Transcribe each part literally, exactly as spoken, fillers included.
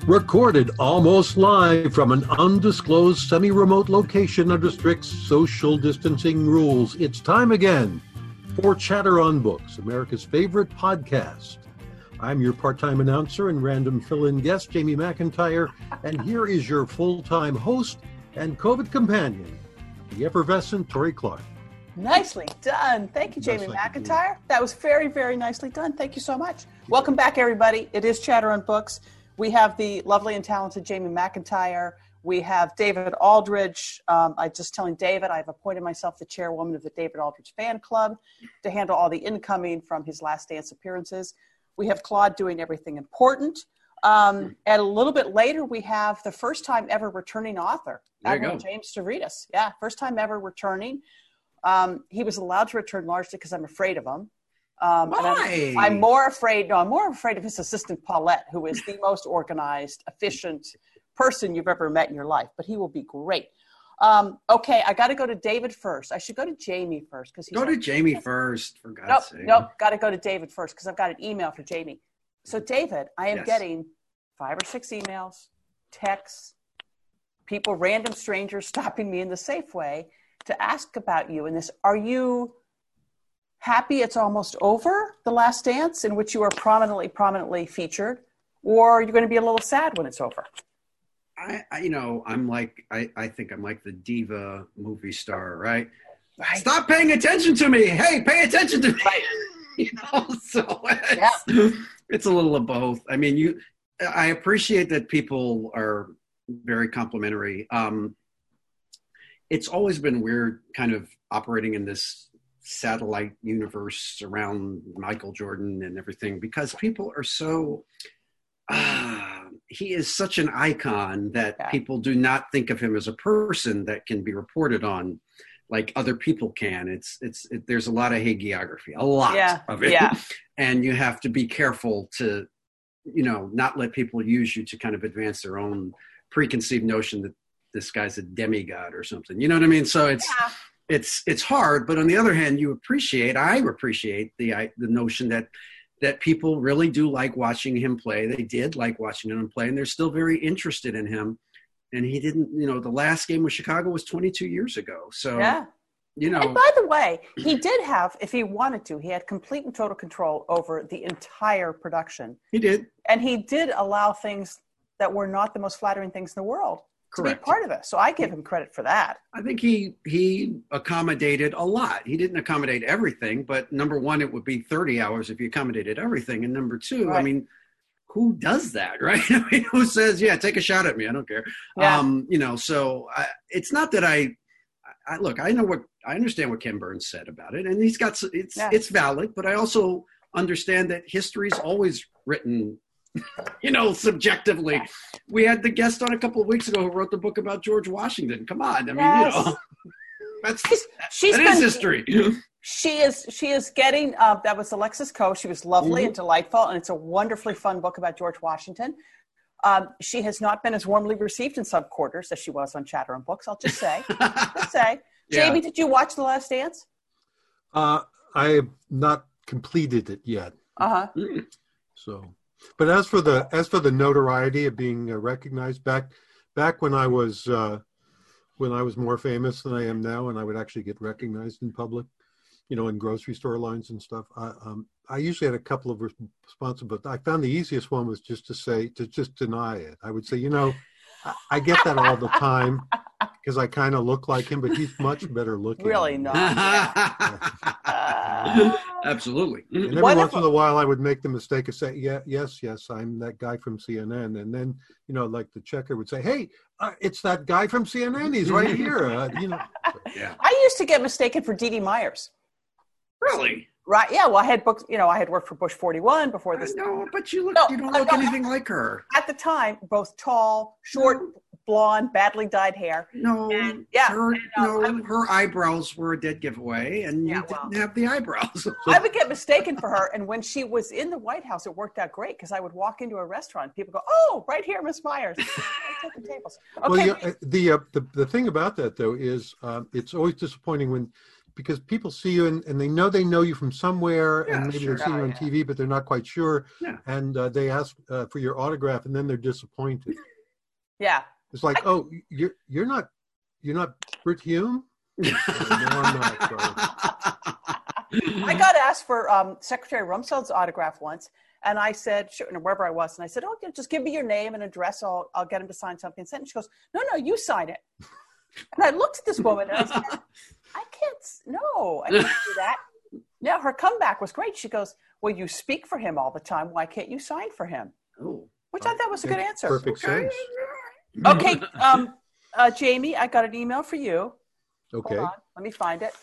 Recorded almost live from an undisclosed semi-remote location under strict social distancing rules. It's time again for Chatter on Books, America's favorite podcast. I'm your part-time announcer and random fill-in guest, Jamie McIntyre, and here is your full-time host and COVID companion, the effervescent Tori Clark. Nicely done. Thank you, Jamie McIntyre. That was very, very nicely done. Thank you so much. Welcome back, everybody. It is Chatter on Books. We have the lovely and talented Jamie McIntyre. We have David Aldridge. Um, I'm just telling David, I've appointed myself the chairwoman of the David Aldridge Fan Club to handle all the incoming from his Last Dance appearances. We have Claude doing everything important. Um, and a little bit later, we have the first time ever returning author, Admiral James Stavridis. Yeah, first time ever returning. Um, he was allowed to return largely because I'm afraid of him. Um, Why? I'm, I'm more afraid, no, I'm more afraid of his assistant Paulette, who is the most organized, efficient person you've ever met in your life, but he will be great. Um, okay, I got to go to David first. I should go to Jamie first. because Go to Jamie first, for God's nope, sake. Nope, got to go to David first because I've got an email for Jamie. So David, I am Yes. getting five or six emails, texts, people, random strangers stopping me in the Safeway to ask about you in this. Are you happy it's almost over, The Last Dance, in which you are prominently, prominently featured, or are you going to be a little sad when it's over? I, I you know, I'm like, I, I think I'm like the diva movie star, right? Right. Stop paying attention to me. Hey, pay attention to me. Right. You know, so it's, Yeah. it's a little of both. I mean, you, I appreciate that people are very complimentary. Um, it's always been weird kind of operating in this satellite universe around Michael Jordan and everything, because people are so, uh, he is such an icon that Yeah. people do not think of him as a person that can be reported on like other people can. It's, it's, it, there's a lot of hagiography, a lot Yeah. of it. Yeah. And you have to be careful to, you know, not let people use you to kind of advance their own preconceived notion that this guy's a demigod or something. You know what I mean? So it's, Yeah. it's, it's hard, but on the other hand, you appreciate, I appreciate the, I, the notion that, that people really do like watching him play. They did like watching him play, and they're still very interested in him. And he didn't, you know, the last game with Chicago was twenty-two years ago. So, Yeah. you know. And by the way, he did have, if he wanted to, he had complete and total control over the entire production. He did. And he did allow things that were not the most flattering things in the world Correct. to be part of it. So I give him credit for that. I think he he accommodated a lot. He didn't accommodate everything, but number one, it would be thirty hours if you accommodated everything. And number two, Right. I mean, who does that, right? I mean, who says, yeah, take a shot at me? I don't care. Yeah. Um, you know, so I, it's not that I, I, look, I know what, I understand what Ken Burns said about it, and he's got, s- it's, Yeah. it's valid, but I also understand that history's always written, you know, subjectively. We had the guest on a couple of weeks ago who wrote the book about George Washington. Come on. I mean, Yes. you know, that's, She's, she's that been, is history. She is, she is getting, uh, that was Alexis Coe. She was lovely Mhm. and delightful, and it's a wonderfully fun book about George Washington. Um, she has not been as warmly received in some quarters as she was on Chatter on Books, I'll just say. just say. Yeah. Jamie, did you watch The Last Dance? Uh, I have not completed it yet. Uh-huh. So, but as for the as for the notoriety of being uh, recognized, back back when I was uh, when I was more famous than I am now, and I would actually get recognized in public, you know, in grocery store lines and stuff. I, um, I usually had a couple of responses, but I found the easiest one was just to say to just deny it. I would say, you know, I, I get that all the time because I kind of look like him, but he's much better looking. Really not. Absolutely. And every What once if- in a while, I would make the mistake of saying, "Yeah, yes, yes, I'm that guy from C N N," and then, you know, like the checker would say, "Hey, uh, it's that guy from C N N. He's right here." Uh, you know. Yeah. I used to get mistaken for Dee Dee Myers. Really? Right. Yeah. Well, I had books, you know, I had worked for Bush forty-one before this. No, but you look, No, you don't I look don't- anything like her. At the time, both tall, short, blonde, badly dyed hair. No, And- yeah, her, and, uh, no, I would- her eyebrows were a dead giveaway, and you Yeah, well. didn't have the eyebrows. I would get mistaken for her. And when she was in the White House, it worked out great because I would walk into a restaurant and people go, "Oh, right here, Miss Myers." Take the tables. Okay. Well, yeah, uh, the, uh, the the thing about that though is uh, it's always disappointing when because people see you and, and they know they know you from somewhere, Yeah, and maybe sure. they've seen Oh, you on yeah. T V, but they're not quite sure. Yeah. And uh, they ask uh, for your autograph, and then they're disappointed. Yeah. It's like, oh, you're you're not you're not Brit Hume. No, I'm not. Sorry. I got asked for um, Secretary Rumsfeld's autograph once, and I said, sure, wherever I was, and I said, oh, just give me your name and address. I'll I'll get him to sign something. And she goes, no, no, you sign it. And I looked at this woman and I said, I can't. No, I can't do that. Now her comeback was great. She goes, well, you speak for him all the time. Why can't you sign for him? Oh, Which I thought was a good answer. Perfect okay. sense. Okay, um, uh, Jamie, I got an email for you. Okay. Hold on, let me find it.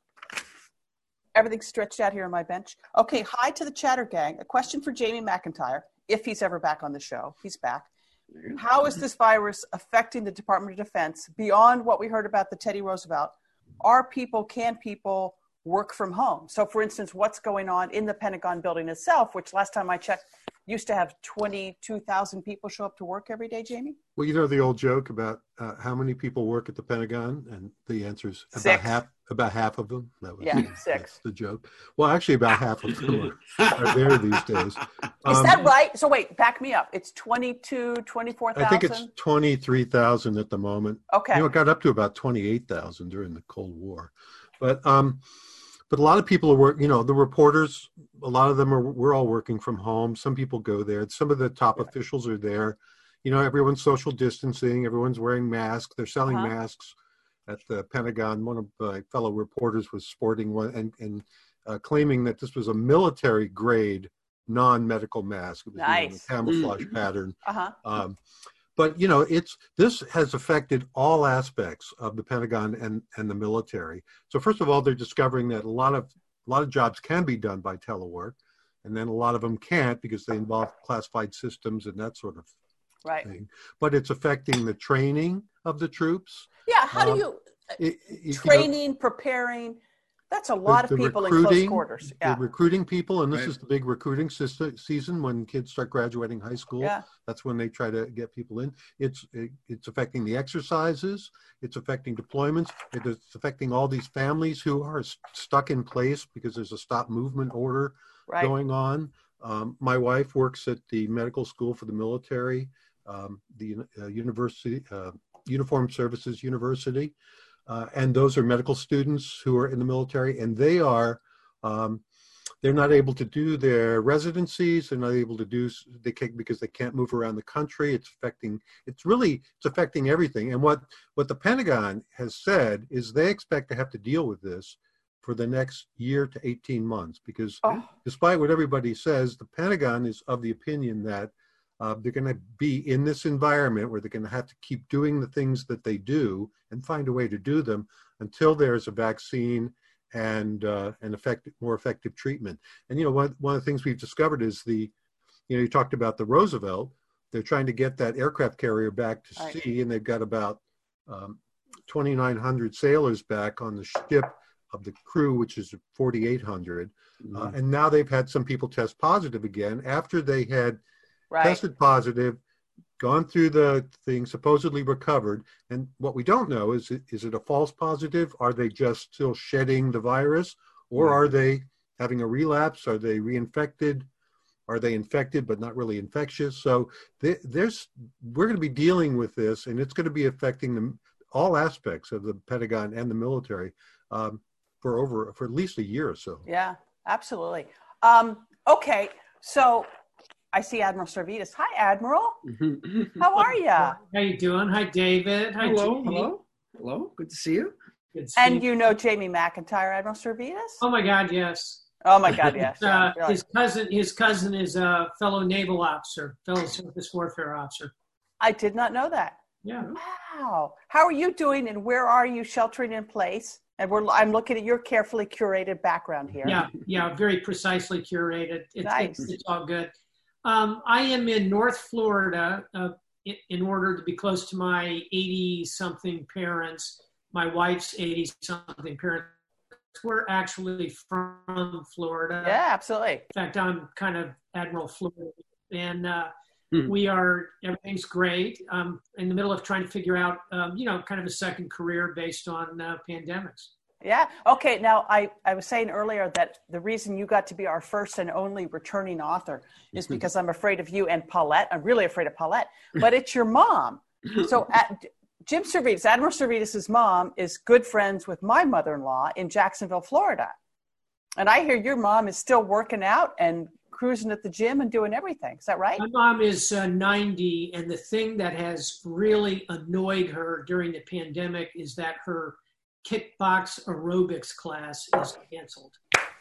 Everything's stretched out here on my bench. Okay, hi to the Chatter Gang. A question for Jamie McIntyre, if he's ever back on the show. He's back. How is this virus affecting the Department of Defense beyond what we heard about the Teddy Roosevelt? Are people, can people work from home? So for instance, what's going on in the Pentagon building itself, which last time I checked, used to have twenty-two thousand people show up to work every day, Jamie? Well, you know the old joke about uh, how many people work at the Pentagon, and the answer is about Six. half. About half of them. That was, Yeah, that's six. the joke. Well, actually, about half of them are, are there these days. Is Um, that right? So wait, back me up. It's twenty-two, twenty-four thousand? I think it's twenty-three thousand at the moment. Okay. You know, it got up to about twenty-eight thousand during the Cold War. But um, but a lot of people are work. You know, the reporters. A lot of them are. We're all working from home. Some people go there. Some of the top officials are there. You know, everyone's social distancing. Everyone's wearing masks. They're selling Uh-huh. masks at the Pentagon. One of my fellow reporters was sporting one and and uh, claiming that this was a military grade non-medical mask. It was you know, Nice. a camouflage Mm. pattern. Uh-huh. Um, but you know, it's this has affected all aspects of the Pentagon and and the military. So first of all, they're discovering that a lot of a lot of jobs can be done by telework, and then a lot of them can't because they involve classified systems and that sort of Right. thing. But it's affecting the training of the troops. Yeah, how do Um, you, It- it- you know, training, preparing, that's a lot the of people in close recruiting- quarters. the Yeah. recruiting people, and this Right. is the big recruiting sys- season when kids start graduating high school. Yeah. That's when they try to get people in. It's it, it's affecting the exercises. It's affecting deployments. It is affecting all these families who are st- stuck in place because there's a stop movement order Right. going on. Um, my wife works at the medical school for the military, um, the uh, university, uh, Uniformed Services University. Uh, and those are medical students who are in the military, and they are, um, they're not able to do their residencies. They're not able to do, they can't, because they can't move around the country. It's affecting, it's really, it's affecting everything. And what, what the Pentagon has said is they expect to have to deal with this for the next year to eighteen months, because Oh. despite what everybody says, the Pentagon is of the opinion that Uh, they're going to be in this environment where they're going to have to keep doing the things that they do and find a way to do them until there's a vaccine and uh, an effective, more effective treatment. And you know, one one of the things we've discovered is the, you know, you talked about the Roosevelt. They're trying to get that aircraft carrier back to Right. sea, and they've got about um, twenty-nine hundred sailors back on the ship of the crew, which is forty-eight hundred. Mhm. Uh, and now they've had some people test positive again after they had Right. tested positive, gone through the thing, supposedly recovered. And what we don't know is, it, is it a false positive? Are they just still shedding the virus? Or Yeah. are they having a relapse? Are they reinfected? Are they infected but not really infectious? So th- there's, we're going to be dealing with this, and it's going to be affecting the, all aspects of the Pentagon and the military um, for over, for at least a year or so. Yeah, absolutely. Um, okay, so I see Admiral Servetus. Hi, Admiral. How are you? How you doing? Hi, David. Hi, Hello, Jamie. hello, hello. Good to see you. Good to see And you. you know Jamie McIntyre, Admiral Servetus? Oh my God, yes. Oh my God, yes. Uh, Yeah, his cousin, his cousin is a fellow naval officer, fellow surface warfare officer. I did not know that. Yeah. Wow. How are you doing, and where are you sheltering in place? And we're I'm looking at your carefully curated background here. Yeah, yeah, very precisely curated. It's, Nice. it's, it's all good. Um, I am in North Florida uh, in, in order to be close to my eighty-something parents, my wife's eighty-something parents. We're actually from Florida. Yeah, absolutely. In fact, I'm kind of Admiral Florida. And uh, Hmm. we are, everything's great. Um, in the middle of trying to figure out, um, you know, kind of a second career based on uh, pandemics. Yeah. Okay. Now, I, I was saying earlier that the reason you got to be our first and only returning author is because I'm afraid of you and Paulette. I'm really afraid of Paulette, but it's your mom. So at, Jim Servetus, Admiral Servetus' mom, is good friends with my mother-in-law in Jacksonville, Florida. And I hear your mom is still working out and cruising at the gym and doing everything. Is that right? My mom is uh, ninety, and the thing that has really annoyed her during the pandemic is that her kickbox aerobics class is canceled.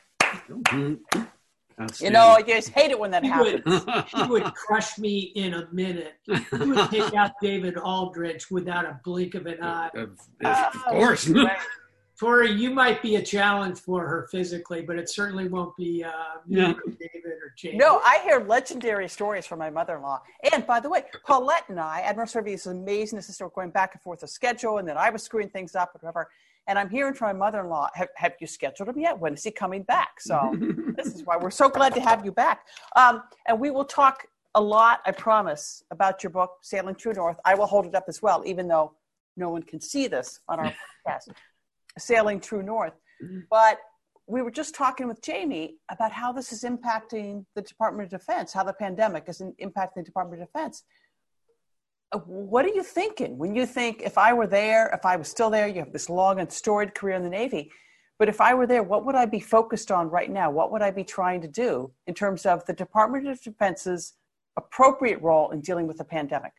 You know, I just hate it when that she happens. Would, she would crush me in a minute. She would take out David Aldrich without a blink of an eye. Of, of course. Oh, right. Tori, you might be a challenge for her physically, but it certainly won't be uh, me Yeah. or David or James. No, I hear legendary stories from my mother-in-law. And by the way, Paulette and I, Admiral Servetus is amazing. This is going back and forth a schedule, and then I was screwing things up, whatever. And I'm hearing from my mother-in-law, have, have you scheduled him yet? When is he coming back? So this is why we're so glad to have you back. Um, and we will talk a lot, I promise, about your book, Sailing True North. I will hold it up as well, even though no one can see this on our podcast, Sailing True North. But we were just talking with Jamie about how this is impacting the Department of Defense, how the pandemic is impacting the Department of Defense. What are you thinking when you think, if I were there, if I was still there, you have this long and storied career in the Navy, but if I were there, what would I be focused on right now? What would I be trying to do in terms of the Department of Defense's appropriate role in dealing with the pandemic?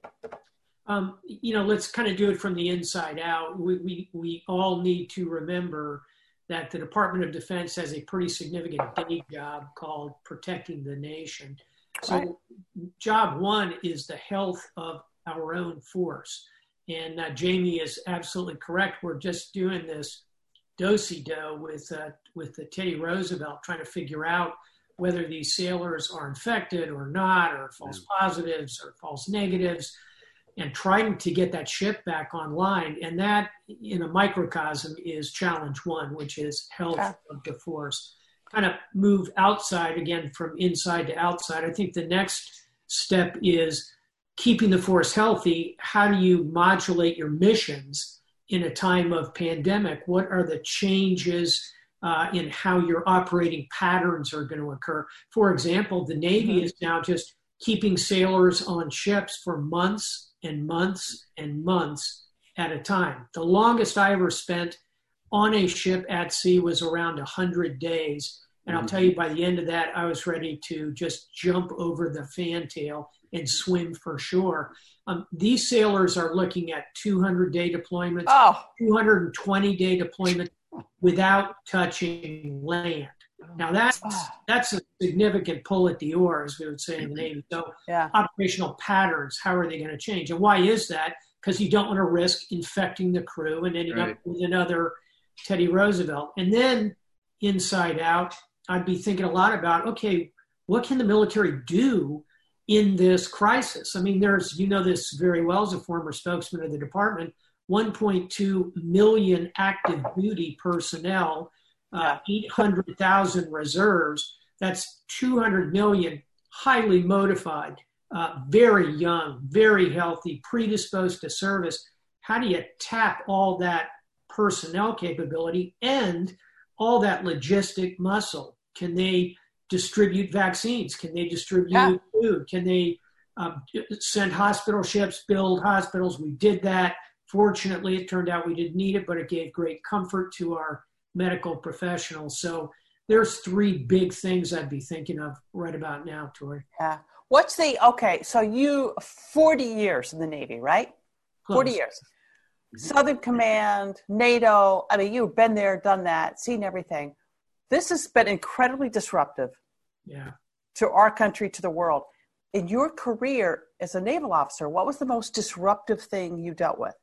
Um, you know, let's kind of do it from the inside out. We, we, we all need to remember that the Department of Defense has a pretty significant day job called protecting the nation. So Right. job one is the health of our own force. And uh, Jamie is absolutely correct. We're just doing this do-si-do with, uh, with the Teddy Roosevelt, trying to figure out whether these sailors are infected or not, or false positives or false negatives, and trying to get that ship back online. And that, in a microcosm, is challenge one, which is health Yeah. of the force. Kind of move outside again from inside to outside. I think the next step is keeping the force healthy. How do you modulate your missions in a time of pandemic? What are the changes uh, in how your operating patterns are going to occur? For example, the Navy Mm-hmm. is now just keeping sailors on ships for months and months and months at a time. The longest I ever spent on a ship at sea was around one hundred days. And I'll tell you, by the end of that, I was ready to just jump over the fantail and swim for shore. Um, these sailors are looking at two hundred day deployments, Oh, two hundred twenty day deployments without touching land. Now that's that's a significant pull at the oar, as we would say in the Navy. So yeah. operational patterns, how are they going to change? And why is that? Because you don't want to risk infecting the crew and ending Right. up with another Teddy Roosevelt. And then inside out, I'd be thinking a lot about, okay, what can the military do in this crisis? I mean, there's, you know this very well as a former spokesman of the department, one point two million active duty personnel, uh, eight hundred thousand reserves. That's two hundred million highly motivated, uh, very young, very healthy, predisposed to service. How do you tap all that personnel capability and all that logistic muscle? Can they distribute vaccines? Can they distribute Yeah. food? Can they um, send hospital ships, build hospitals? We did that. Fortunately, it turned out we didn't need it, but it gave great comfort to our medical professionals. So there's three big things I'd be thinking of right about now, Tori. Yeah. What's the, okay, so you, forty years in the Navy, right? Close. forty years. Southern Command, NATO, I mean, you've been there, done that, seen everything. This has been incredibly disruptive Yeah. to our country, to the world. In your career as a naval officer, what was the most disruptive thing you dealt with?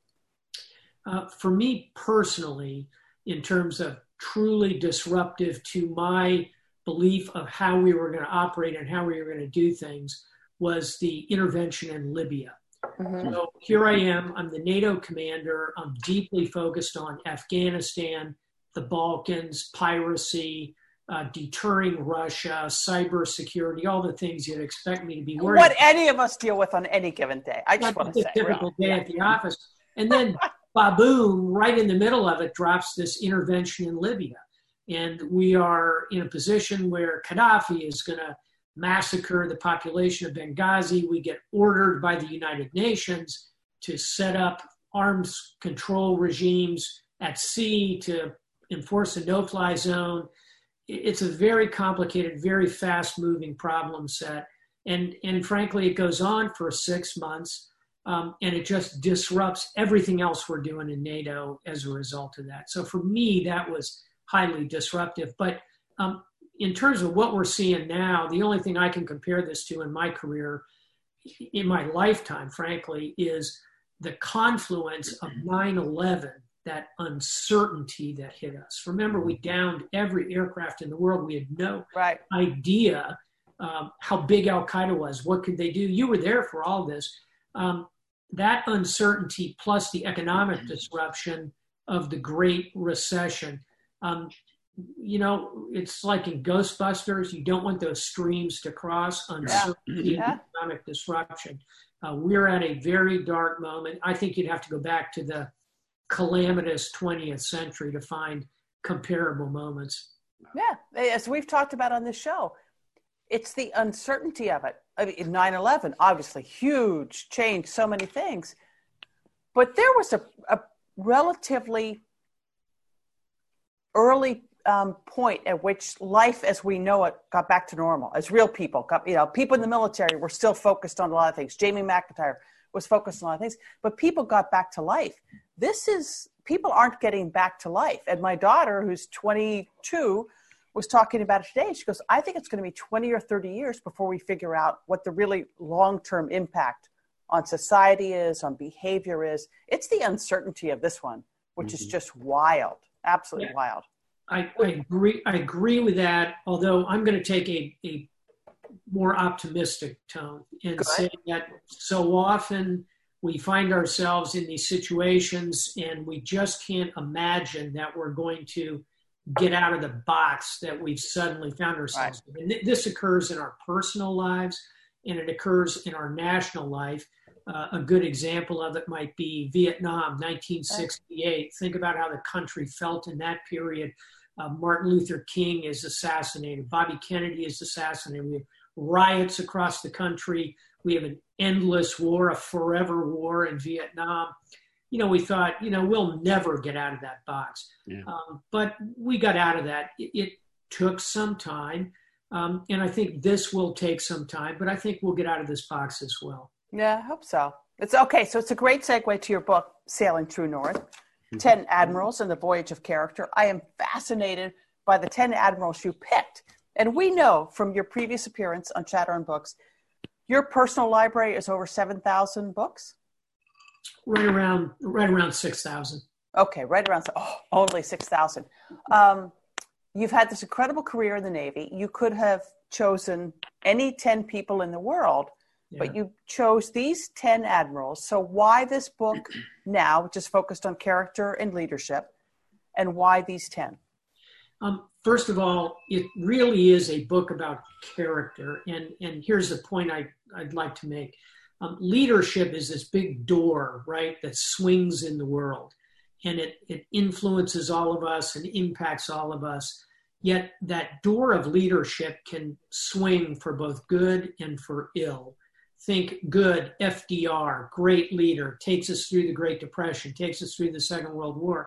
Uh, for me personally, in terms of truly disruptive to my belief of how we were going to operate and how we were going to do things, was the intervention in Libya. Mm-hmm. So here I am, I'm the NATO commander. I'm deeply focused on Afghanistan, the Balkans, piracy, uh, deterring Russia, cybersecurity, all the things you'd expect me to be worried What about. any of us deal with on any given day. I just That's want a to say, typical really. day at the office. And then baboom, right in the middle of it, drops this intervention in Libya. And we are in a position where Gaddafi is going to massacre the population of Benghazi. We get ordered by the United Nations to set up arms control regimes at sea to enforce a no-fly zone. It's a very complicated, very fast-moving problem set. And, and frankly, it goes on for six months, um, and it just disrupts everything else we're doing in NATO as a result of that. So for me, that was highly disruptive. But um, in terms of what we're seeing now, the only thing I can compare this to in my career, in my lifetime, frankly, is the confluence of nine eleven, that uncertainty that hit us. Remember, we downed every aircraft in the world. We had no right. idea um, how big Al-Qaeda was. What could they do? You were there for all this. Um, that uncertainty plus the economic disruption of the Great Recession. Um, you know, it's like in Ghostbusters, you don't want those streams to cross, uncertainty Yeah. and economic disruption. Uh, we're at a very dark moment. I think you'd have to go back to the calamitous twentieth century to find comparable moments. Yeah, as we've talked about on this show, it's the uncertainty of it. I mean, nine eleven, obviously, huge change, so many things. But there was a, a relatively early um, point at which life as we know it got back to normal, as real people. Got, you know, people in the military were still focused on a lot of things. Jamie McIntyre was focused on a lot of things, but people got back to life. This is, people aren't getting back to life. And my daughter, who's twenty-two, was talking about it today. She goes, I think it's going to be twenty or thirty years before we figure out what the really long-term impact on society is, on behavior is. It's the uncertainty of this one, which mm-hmm. is just wild, absolutely yeah. wild. I, I agree. I agree with that. Although I'm going to take a, a more optimistic tone and Good. say that so often we find ourselves in these situations and we just can't imagine that we're going to get out of the box that we've suddenly found ourselves in. Right. And th- this occurs in our personal lives and it occurs in our national life. Uh, a good example of it might be Vietnam, nineteen sixty-eight. Think about how the country felt in that period. Uh, Martin Luther King is assassinated. Bobby Kennedy is assassinated. We have riots across the country. We have an endless war, a forever war in Vietnam. You know, we thought, you know, we'll never get out of that box. Yeah. Um, but we got out of that. It, it took some time. Um, and I think this will take some time, but I think we'll get out of this box as well. Yeah, I hope so. It's okay. So it's a great segue to your book, Sailing True North, mm-hmm. ten Admirals and the Voyage of Character. I am fascinated by the ten admirals you picked. And we know from your previous appearance on Chatter on Books, your personal library is over seven thousand books? Right around, right around six thousand. Okay, right around, oh, only six thousand. Um, you've had this incredible career in the Navy. You could have chosen any ten people in the world, yeah. but you chose these ten admirals. So why this book now, which is focused on character and leadership, and why these ten? Um, first of all, it really is a book about character. And, and here's the point I, I'd like to make. Um, leadership is this big door, right, that swings in the world. And it, it influences all of us and impacts all of us. Yet that door of leadership can swing for both good and for ill. Think good, F D R, great leader, takes us through the Great Depression, takes us through the Second World War.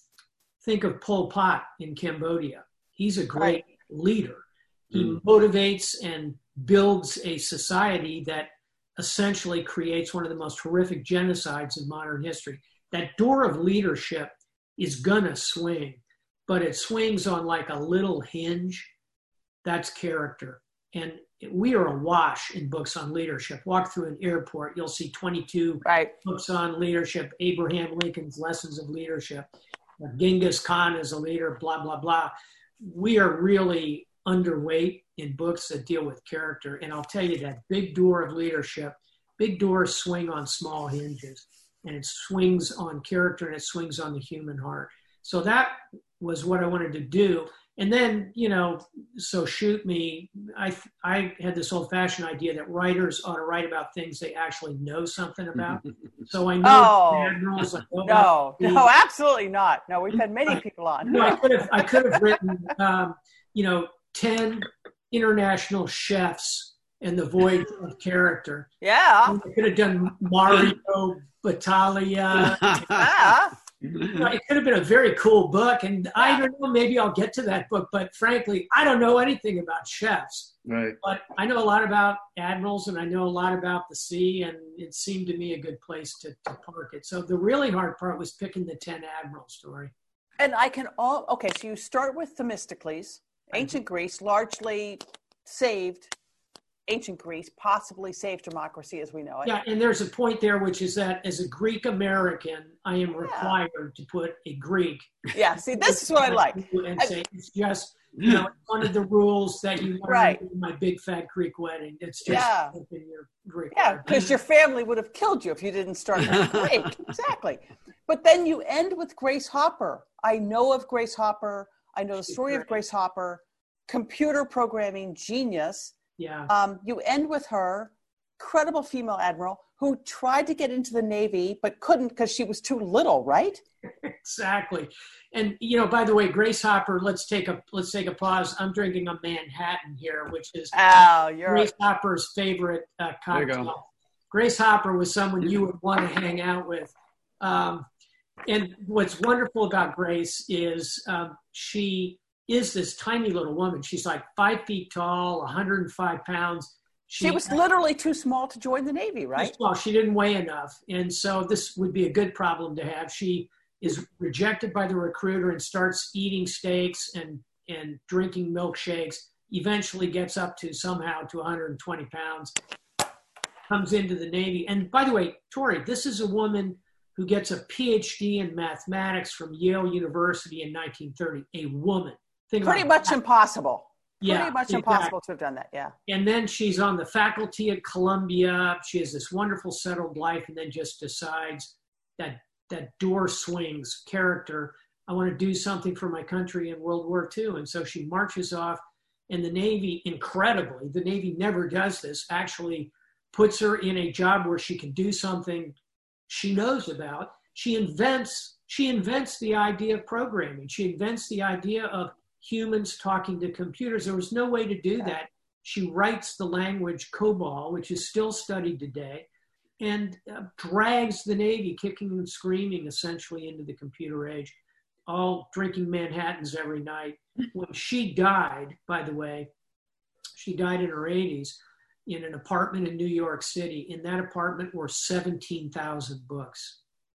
Think of Pol Pot in Cambodia. He's a great right. leader. He mm. motivates and builds a society that essentially creates one of the most horrific genocides in modern history. That door of leadership is gonna swing, but it swings on like a little hinge. That's character. And we are awash in books on leadership. Walk through an airport, you'll see twenty-two right. books on leadership. Abraham Lincoln's Lessons of Leadership. Genghis Khan is a leader, blah, blah, blah. We are really underweight in books that deal with character. And I'll tell you that big door of leadership, big doors swing on small hinges. And it swings on character and it swings on the human heart. So that was what I wanted to do. And then, you know, so shoot me. I I had this old-fashioned idea that writers ought to write about things they actually know something about. So I know oh, admirals. I know no, the, no, absolutely not. No, we've had many people on. No, I could have I could have written, um, you know, ten international chefs and the voyage of character. Yeah, I could have done Mario Battaglia. yeah. It could have been a very cool book, and I don't know, maybe I'll get to that book, but frankly, I don't know anything about chefs. Right. But I know a lot about admirals, and I know a lot about the sea, and it seemed to me a good place to, to park it. So the really hard part was picking the ten admiral story. And I can all, okay, so you start with Themistocles, ancient Greece, largely saved ancient Greece, possibly saved democracy as we know it. Yeah, and there's a point there, which is that as a Greek American, I am required yeah. to put a Greek. Yeah, see, this is what I like. And say it's just, you know, one of the rules that you learn right. in my big fat Greek wedding. It's just yeah. in your Greek Yeah, because your family would have killed you if you didn't start with Greek. Exactly. But then you end with Grace Hopper. I know of Grace Hopper. I know the story of Grace Hopper, computer programming genius. Yeah. Um, you end with her, credible female admiral who tried to get into the Navy but couldn't because she was too little, right? Exactly. And you know, by the way, Grace Hopper. Let's take a let's take a pause. I'm drinking a Manhattan here, which is oh, you're Grace Hopper's favorite uh, cocktail. Grace Hopper was someone you would want to hang out with. Um, and what's wonderful about Grace is um, she. is this tiny little woman. She's like five feet tall, one hundred five pounds. She, she was literally too small to join the Navy, right? Well, she didn't weigh enough. And so this would be a good problem to have. She is rejected by the recruiter and starts eating steaks and, and drinking milkshakes, eventually gets up to somehow to one hundred twenty pounds, comes into the Navy. And by the way, Tori, this is a woman who gets a P H D in mathematics from Yale University in nineteen thirty, a woman. Think Pretty much that. impossible. Yeah, Pretty much exactly. impossible to have done that, yeah. And then she's on the faculty at Columbia. She has this wonderful settled life and then just decides that that door swings character. I want to do something for my country in World War Two. And so she marches off, and the Navy, incredibly, the Navy never does this, actually puts her in a job where she can do something she knows about. She invents, she invents the idea of programming. She invents the idea of humans talking to computers. There was no way to do that. She writes the language COBOL, which is still studied today, and uh, drags the Navy kicking and screaming essentially into the computer age, all drinking Manhattans every night. When she died, by the way, she died in her eighties in an apartment in New York City. In that apartment were seventeen thousand books.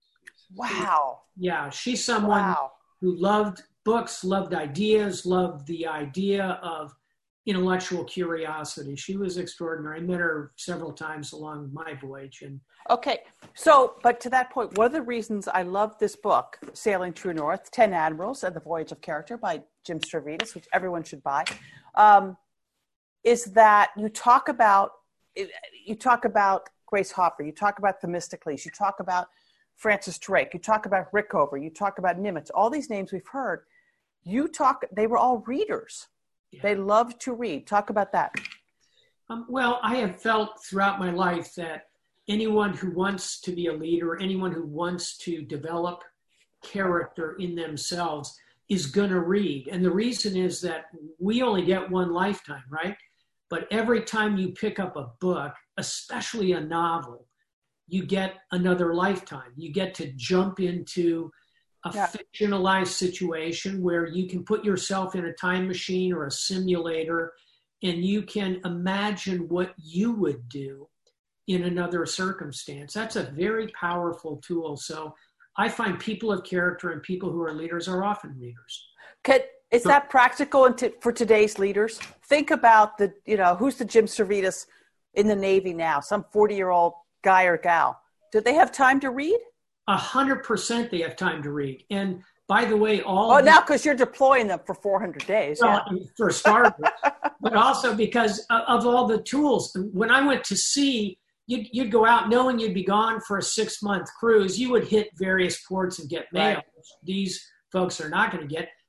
Wow. Yeah, she's someone wow. who loved books, loved ideas, loved the idea of intellectual curiosity. She was extraordinary. I met her several times along my voyage. And okay, so, but to that point, one of the reasons I love this book, Sailing True North, ten Admirals and the Voyage of Character by Jim Stavridis, which everyone should buy, um, is that you talk about, you talk about Grace Hopper, you talk about Themistocles, you talk about Francis Drake, you talk about Rickover, you talk about Nimitz, all these names we've heard. You talk, they were all readers. Yeah. They loved to read. Talk about that. Um, well, I have felt throughout my life that anyone who wants to be a leader, anyone who wants to develop character in themselves is going to read. And the reason is that we only get one lifetime, right? But every time you pick up a book, especially a novel, you get another lifetime. You get to jump into a yeah. fictionalized situation where you can put yourself in a time machine or a simulator, and you can imagine what you would do in another circumstance. That's a very powerful tool. So I find people of character and people who are leaders are often readers. Could, is so, that practical into, for today's leaders? Think about the, you know, who's the Jim Stavridis in the Navy now? Some forty-year-old guy or gal. Do they have time to read? A hundred percent they have time to read. And by the way, all oh, now because you're deploying them for four hundred days. Well, yeah. For starters, but also because of all the tools. When I went to sea, you'd, you'd go out knowing you'd be gone for a six-month cruise. You would hit various ports and get mail. Right. These folks are not going to get.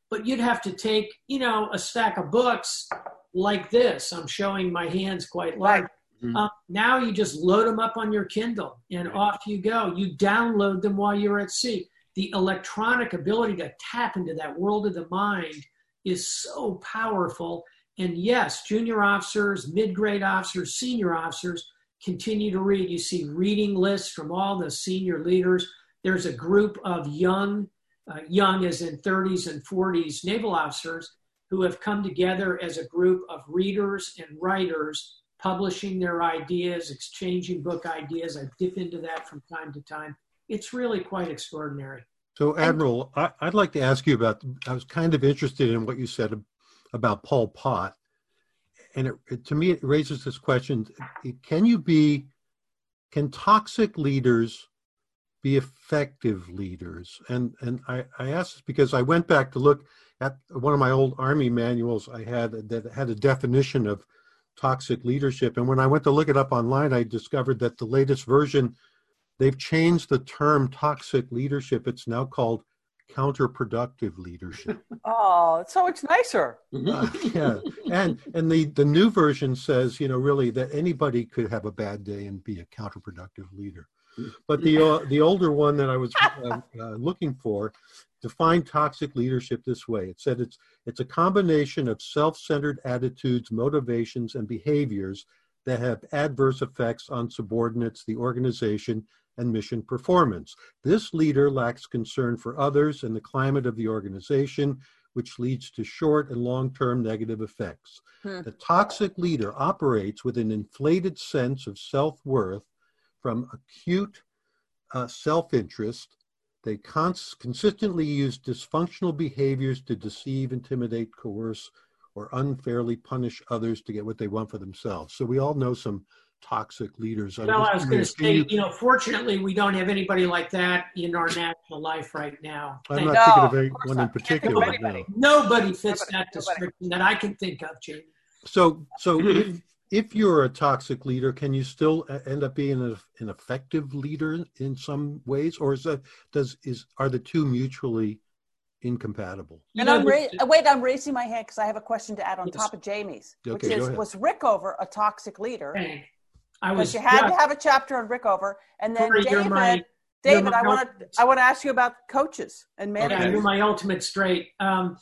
but you'd have to take, you know, a stack of books like this. I'm showing my hands quite large. Right. Mhm. Uh, now you just load them up on your Kindle and off you go. You download them while you're at sea. The electronic ability to tap into that world of the mind is so powerful. And yes, junior officers, mid-grade officers, senior officers continue to read. You see reading lists from all the senior leaders. There's a group of young, uh, young as in thirties and forties naval officers who have come together as a group of readers and writers, publishing their ideas, exchanging book ideas. I dip into that from time to time. It's really quite extraordinary. So, Admiral, I, I'd like to ask you about, I was kind of interested in what you said about Pol Pot. And it, it, to me, it raises this question, can you be, can toxic leaders be effective leaders? And and I, I asked this because I went back to look at one of my old Army manuals I had that had a definition of toxic leadership. And when I went to look it up online, I discovered that the latest version, they've changed the term toxic leadership. It's now called counterproductive leadership. Oh, so it's nicer. Uh, yeah, and and the the new version says, you know, really that anybody could have a bad day and be a counterproductive leader. But the uh, the older one that I was uh, uh, looking for defined toxic leadership this way. It said it's it's a combination of self-centered attitudes, motivations, and behaviors that have adverse effects on subordinates, the organization, and mission performance. This leader lacks concern for others and the climate of the organization, which leads to short and long-term negative effects. Hmm. The toxic leader operates with an inflated sense of self-worth from acute uh, self-interest. They cons- consistently use dysfunctional behaviors to deceive, intimidate, coerce, or unfairly punish others to get what they want for themselves. So we all know some toxic leaders. Well, I was going to say, you, you know, fortunately, we don't have anybody like that in our national life right now. I'm Thank not no, thinking of anyone in particular. Nobody. No. Nobody fits Nobody. that description that I can think of, Jamie. So, so if, if you're a toxic leader, can you still end up being an, an effective leader in some ways, or is that does is are the two mutually incompatible? And I'm ra- wait, I'm raising my hand because I have a question to add on Yes. top of Jamie's, which Okay, go is, ahead. was Rickover a toxic leader? Okay. I Because was you had yeah, to have a chapter on Rickover, and then Corey, you're David, my- David, you're my I want to, ultimate- I want to ask you about coaches and yeah, managers. you're my ultimate straight. Um,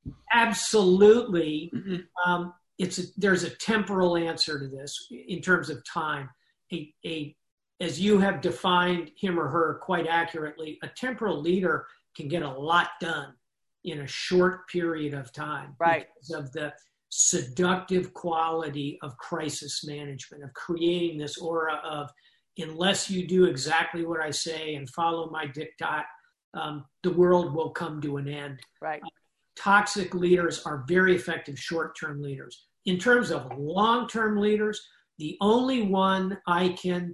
absolutely. Um, it's a, there's a temporal answer to this in terms of time. A, a, as you have defined him or her quite accurately, a temporal leader can get a lot done in a short period of time. Right. Because of the seductive quality of crisis management, of creating this aura of, unless you do exactly what I say and follow my diktat, um, the world will come to an end. Right. Toxic leaders are very effective short-term leaders. In terms of long-term leaders, the only one I can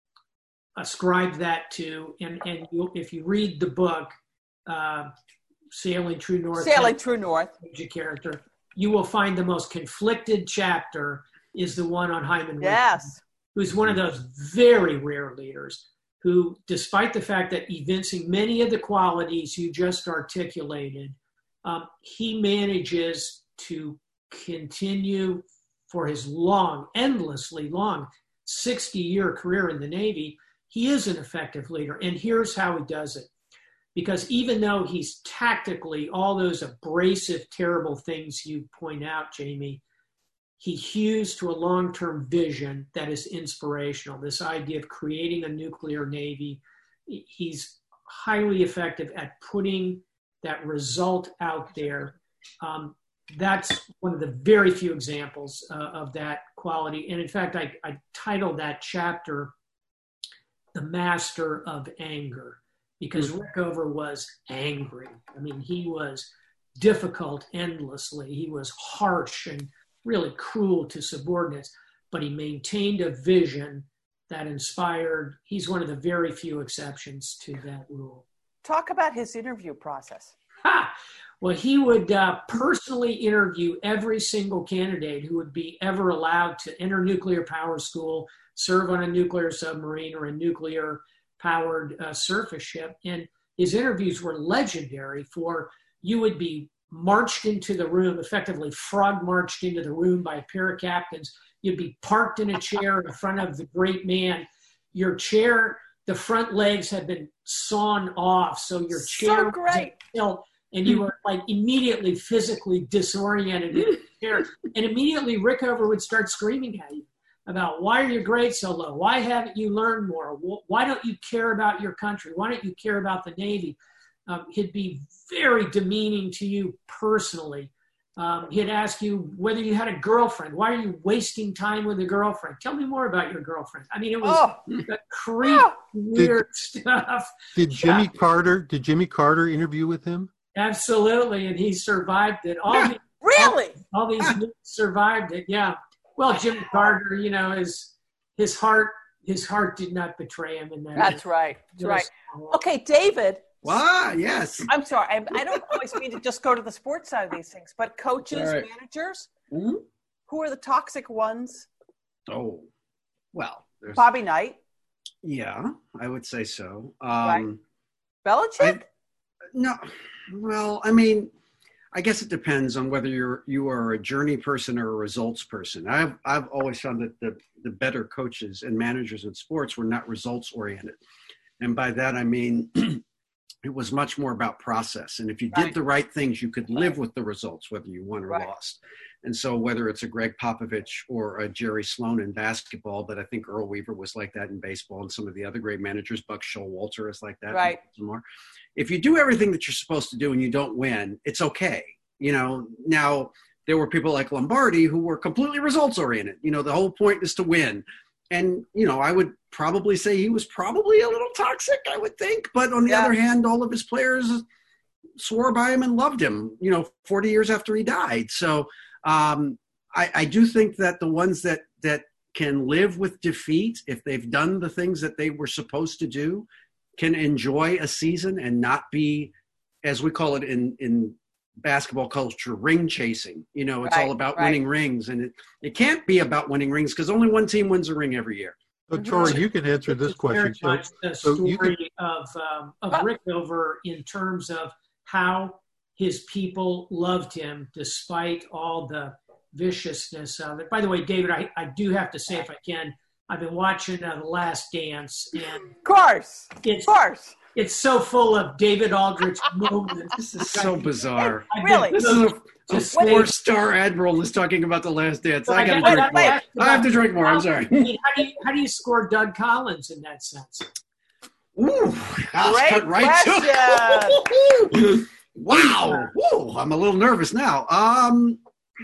ascribe that to, and, and you, if you read the book, uh, Sailing True North, Sailing True North, character, you will find the most conflicted chapter is the one on Hyman yes, Richardson, who's one of those very rare leaders who, despite the fact that evincing many of the qualities you just articulated, um, he manages to continue for his long, endlessly long, sixty-year career in the Navy. He is an effective leader, and here's how he does it. Because even though he's tactically all those abrasive, terrible things you point out, Jamie, he hews to a long-term vision that is inspirational. This idea of creating a nuclear Navy. He's highly effective at putting that result out there. Um, that's one of the very few examples uh, of that quality. And in fact, I, I titled that chapter, The Master of Anger, because Rickover was angry. I mean, he was difficult endlessly. He was harsh and really cruel to subordinates, but he maintained a vision that inspired. He's one of the very few exceptions to that rule. talk about his interview process. Ha! Well, he would uh, personally interview every single candidate who would be ever allowed to enter nuclear power school, serve on a nuclear submarine or a nuclear powered uh, surface ship. And his interviews were legendary for, you would be marched into the room, effectively frog marched into the room by a pair of captains. You'd be parked in a chair in front of the great man. Your chair, the front legs had been sawn off, so your chair so great. was tilt, and you were like immediately physically disoriented in the chair. And immediately Rickover would start screaming at you about, why are your grades so low? Why haven't you learned more? Why don't you care about your country? Why don't you care about the Navy? Um, he'd be very demeaning to you personally. Um, he'd ask you whether you had a girlfriend. Why are you wasting time with a girlfriend? Tell me more about your girlfriend. I mean, it was Oh. the creep, Oh. weird stuff. Did Jimmy Yeah. Carter? Did Jimmy Carter interview with him? Absolutely, and he survived it. All, Yeah. the, Really? all, all these men survived it. Yeah. Well, Jimmy Carter, you know, his his heart his heart did not betray him in that. That's right. That's right. Yes. Okay, David. Wow, yes. I'm sorry. I, I don't always mean to just go to the sports side of these things, but coaches, All right. managers, Mhm. who are the toxic ones? Oh, well, there's, Bobby Knight, yeah, I would say so. Right. Um, Belichick. I- No, well, I mean, I guess it depends on whether you're you are a journey person or a results person. I've I've always found that the the better coaches and managers in sports were not results oriented, and by that I mean it was much more about process. And if you did Right. the right things, you could live with the results, whether you won or Right. lost. And so whether it's a Greg Popovich or a Jerry Sloan in basketball, but I think Earl Weaver was like that in baseball, and some of the other great managers, Buck Showalter is like that. Right. And more. If you do everything that you're supposed to do and you don't win, it's okay. You know, now there were people like Lombardi who were completely results oriented. You know, the whole point is to win. And, you know, I would probably say he was probably a little toxic, I would think. But on the Yeah. other hand, all of his players swore by him and loved him, you know, forty years after he died. So um, I, I do think that the ones that, that can live with defeat, if they've done the things that they were supposed to do, can enjoy a season and not be, as we call it in, in basketball culture, ring chasing. You know, it's Right, all about right. winning rings, and it, it can't be about winning rings because only one team wins a ring every year. So, Mhm. Tori, you can answer Which this is question. very So, much the so you story could- of um, of Ah. Rickover in terms of how his people loved him despite all the viciousness of it. By the way, David, I, I do have to say, if I can, I've been watching uh, The Last Dance, and Of course. it's Of course. it's so full of David Aldrich moments. This is so bizarre. I've Really? This is a, a Just four-star admiral is talking about The Last Dance. I got to Wait, drink wait, more. wait. I have to drink more. I'm sorry. I mean, how do you how do you score Doug Collins in that sense? Ooh, I'll Great cut right to it. Wow. Ooh, I'm a little nervous now. Um,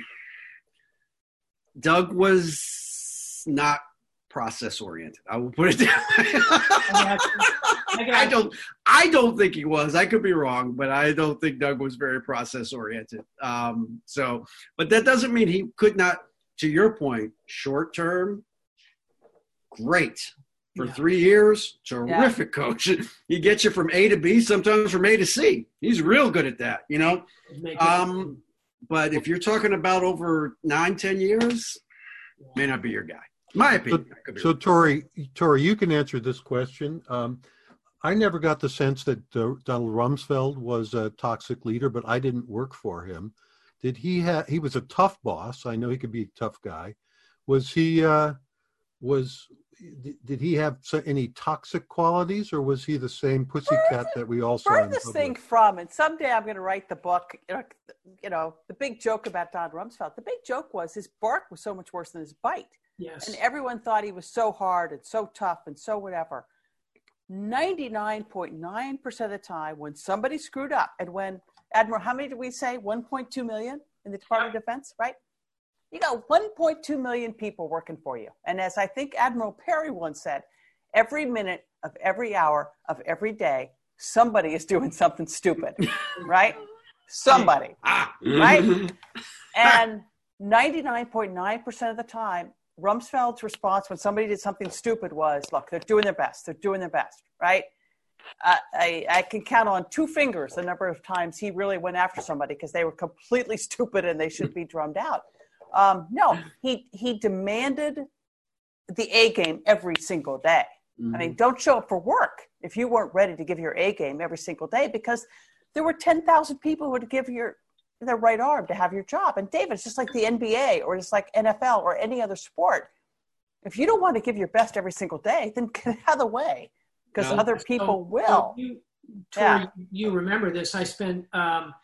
Doug was not process oriented. I will put it that way. I got you. I got I you. don't. I don't think he was. I could be wrong, but I don't think Doug was very process oriented. Um, so, but that doesn't mean he could not. To your point, short term, great for Yeah. three years. Terrific coach. He gets you from A to B, sometimes from A to C. He's real good at that. You know. Make it- Um, but if you're talking about over nine, ten years, may not be your guy. My opinion. I could be So, wrong. Tori, Tori, you can answer this question. Um, I never got the sense that uh, Donald Rumsfeld was a toxic leader, but I didn't work for him. Did he have? He was a tough boss. I know he could be a tough guy. Was he? Uh, was did he have so- any toxic qualities, or was he the same pussycat that we all saw in Furthest public? thing from, and someday I'm going to write the book, you know, you know, the big joke about Don Rumsfeld. The big joke was his bark was so much worse than his bite. yes. And everyone thought he was so hard and so tough and so whatever. ninety-nine point nine percent of the time when somebody screwed up, and when, Admiral, how many did we say? one point two million in the Department of Defense, right? You got one point two million people working for you. And as I think Admiral Perry once said, every minute of every hour of every day, somebody is doing something stupid, right? Somebody. Ah. Right? And ninety-nine point nine percent of the time, Rumsfeld's response when somebody did something stupid was, look, they're doing their best. They're doing their best, right? Uh, I, I can count on two fingers the number of times he really went after somebody because they were completely stupid and they should be drummed out. Um, no, he, he demanded the A game every single day. I mean, don't show up for work if you weren't ready to give your A game every single day, because there were ten thousand people who would give your their right arm to have your job. And David, it's just like the N B A or just like N F L or any other sport. If you don't want to give your best every single day, then get out of the way, because no. other people so, will. So you, Tori, yeah. you remember this. I spent um,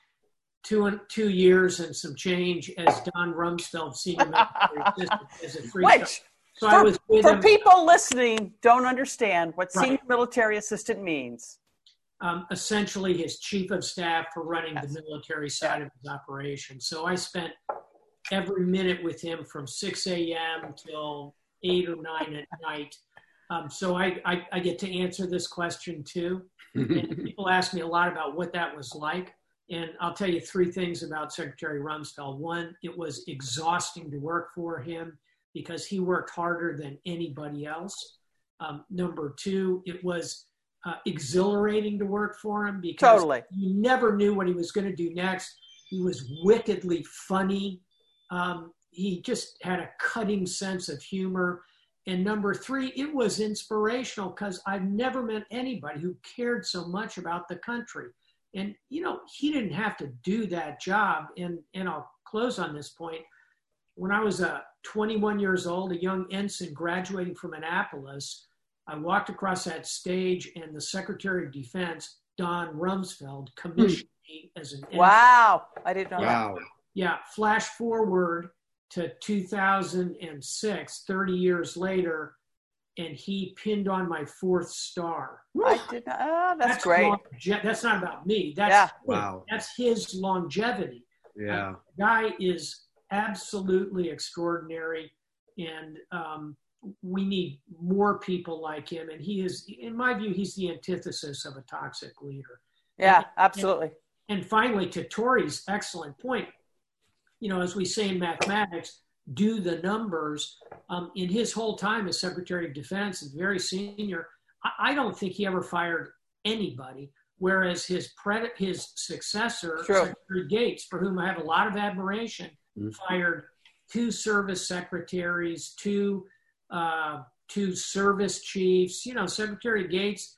two two years and some change as Don Rumsfeld, senior military assistant, as a free Which, so for, I was with for him. People listening don't understand what right. senior military assistant means. Um, essentially his chief of staff for running yes. the military side of his operation. So I spent every minute with him from six a.m. till eight or nine at night. Um, so I, I, I get to answer this question too. And people ask me a lot about what that was like. And I'll tell you three things about Secretary Rumsfeld. One, it was exhausting to work for him because he worked harder than anybody else. Um, number two, it was uh, exhilarating to work for him because totally. you never knew what he was going to do next. He was wickedly funny. Um, he just had a cutting sense of humor. And number three, it was inspirational because I've never met anybody who cared so much about the country. And, you know, he didn't have to do that job. And, and I'll close on this point. When I was uh, twenty-one years old, a young ensign graduating from Annapolis, I walked across that stage and the Secretary of Defense, Don Rumsfeld, commissioned me as an ensign. Wow. I didn't know wow. that. Yeah. Flash forward to two thousand six, thirty years later, and he pinned on my fourth star. I did not, oh, that's, that's great. Longe- that's not about me. That's yeah. wow. That's his longevity. Yeah. Uh, the guy is absolutely extraordinary, and um, we need more people like him. And he is, in my view, he's the antithesis of a toxic leader. Yeah, and, absolutely. And, and finally, to Tori's excellent point, you know, as we say in mathematics, do the numbers. Um, in his whole time as Secretary of Defense, is very senior, I, I don't think he ever fired anybody, whereas his pred- his successor, True. Secretary Gates, for whom I have a lot of admiration, mm-hmm. fired two service secretaries, two, uh, two service chiefs. You know, Secretary Gates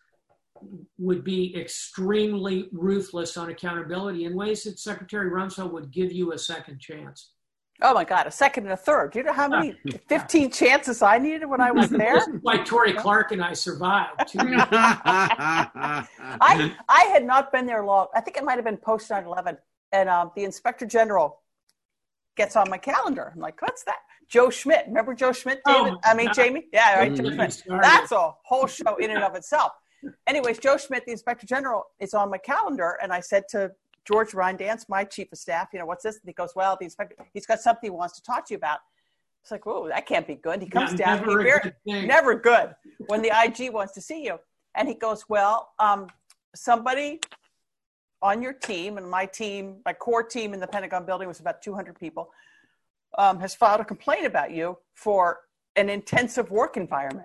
would be extremely ruthless on accountability in ways that Secretary Rumsfeld would give you a second chance. Oh my God, a second and a third. Do you know how many fifteen chances I needed when I was there? This is why Tori Clark and I survived. I I had not been there long. I think it might have been post nine eleven. And um, the Inspector General gets on my calendar. I'm like, what's that? Joe Schmidt. Remember Joe Schmidt, David? Oh, I mean, God. Jamie? Yeah, right. Joe Schmidt. That's a whole show in and of itself. Anyways, Joe Schmidt, the Inspector General, is on my calendar. And I said to George Rindance, my chief of staff, you know, what's this? And he goes, well, the inspector, he's got something he wants to talk to you about. It's like, whoa, that can't be good. He comes yeah, down, never, he very, good never good when the I G wants to see you. And he goes, well, um, somebody on your team, and my team, my core team in the Pentagon building was about two hundred people, um, has filed a complaint about you for an intensive work environment.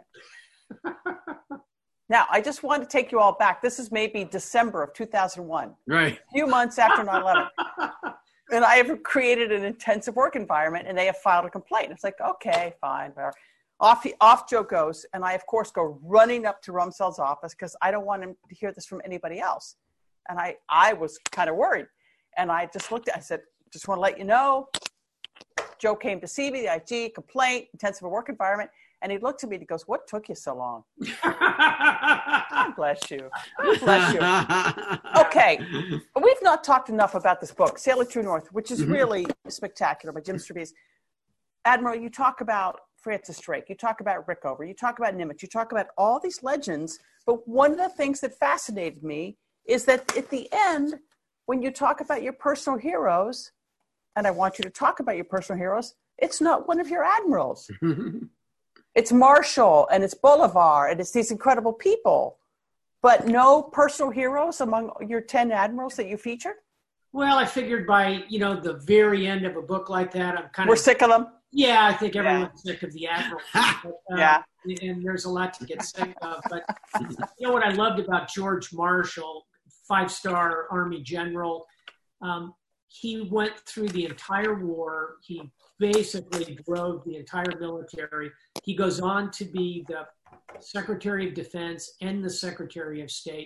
Now, I just want to take you all back. This is maybe December of two thousand one. Right. A few months after nine eleven. And I have created an intensive work environment, and they have filed a complaint. It's like, okay, fine. Whatever. Off, he, off Joe goes, and I, of course, go running up to Rumsfeld's office because I don't want him to hear this from anybody else. And I, I was kind of worried. And I just looked at I said, just want to let you know, Joe came to see me, the I G, complaint, intensive work environment. And he looked at me and he goes, what took you so long? God bless you. God bless you. Okay. We've not talked enough about this book, Sailor True North, which is really spectacular by Jim Strabis. Admiral, you talk about Francis Drake. You talk about Rickover. You talk about Nimitz. You talk about all these legends. But one of the things that fascinated me is that at the end, when you talk about your personal heroes, and I want you to talk about your personal heroes, it's not one of your admirals. It's Marshall and it's Bolivar and it's these incredible people, but no personal heroes among your ten admirals that you featured? Well, I figured by, you know, the very end of a book like that, I'm kind We're of... We're sick of them? Yeah, I think everyone's yeah. sick of the admirals. But, uh, yeah. And there's a lot to get sick of. But you know what I loved about George Marshall, five-star Army general, um, he went through the entire war. He basically drove the entire military. He goes on to be the Secretary of Defense and the Secretary of State.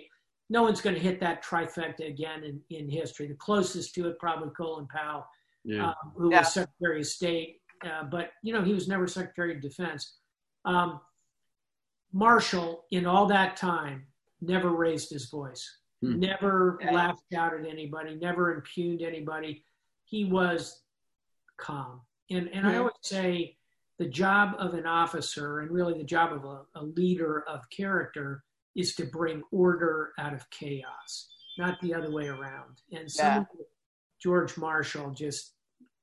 no one's going to hit that trifecta again in, in history. The closest to it, probably Colin Powell, Yeah. um, who Yeah. was Secretary of State, uh, but you know he was never Secretary of Defense. Um, Marshall, in all that time, never raised his voice, Hmm. never Yeah. laughed out at anybody, never impugned anybody. He was calm. And, and I Hmm. always say the job of an officer, and really the job of a, a leader of character, is to bring order out of chaos, not the other way around. And someone like George Marshall just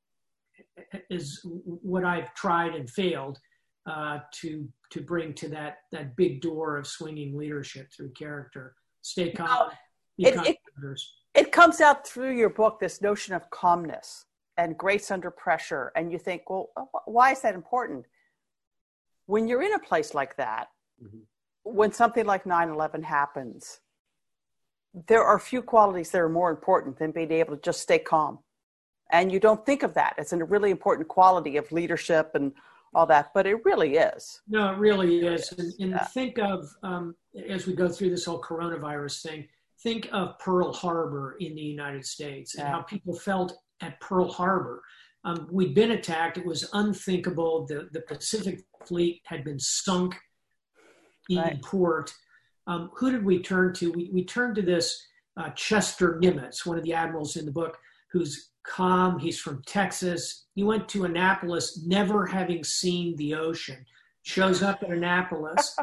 is what I've tried and failed uh, to to bring to that that big door of swinging leadership through character. Stay calm. No, be it- kind it- to others. It comes out through your book, this notion of calmness and grace under pressure. And you think, well, why is that important? When you're in a place like that, Mhm. when something like nine eleven happens, there are few qualities that are more important than being able to just stay calm. And you don't think of that as a really important quality of leadership and all that, but it really is. No, it really is. And, and Yeah. think of, um, as we go through this whole coronavirus thing, think of Pearl Harbor in the United States and Yeah. how people felt at Pearl Harbor. Um, we'd been attacked. It was unthinkable. The, the Pacific Fleet had been sunk in Right. port. Um, who did we turn to? We, we turned to this uh, Chester Nimitz, one of the admirals in the book, who's calm. He's from Texas. He went to Annapolis, never having seen the ocean. Shows up at Annapolis